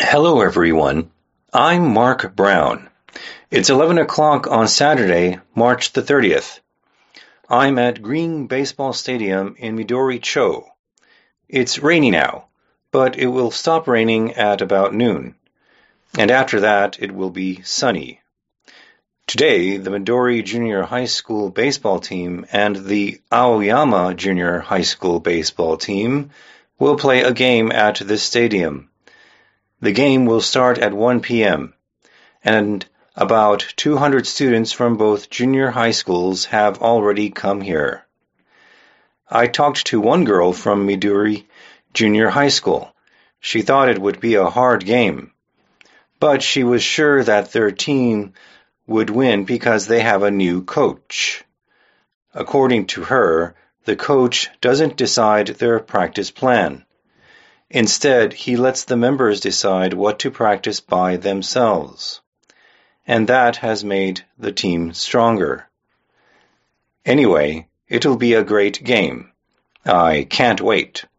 Hello everyone, I'm Mark Brown. It's 11 o'clock on Saturday, March the 30th. I'm at Green Baseball Stadium in Midori-cho. It's rainy now, but it will stop raining at about noon. And after that, it will be sunny. Today, the Midori Junior High School baseball team and the Aoyama Junior High School baseball team will play a game at this stadium. The game will start at 1 p.m., and about 200 students from both junior high schools have already come here. I talked to one girl from Midori Junior High School. She thought it would be a hard game, but she was sure that their team would win because they have a new coach. According to her, the coach doesn't decide their practice plan. Instead, he lets the members decide what to practice by themselves. And that has made the team stronger. Anyway, it'll be a great game. I can't wait.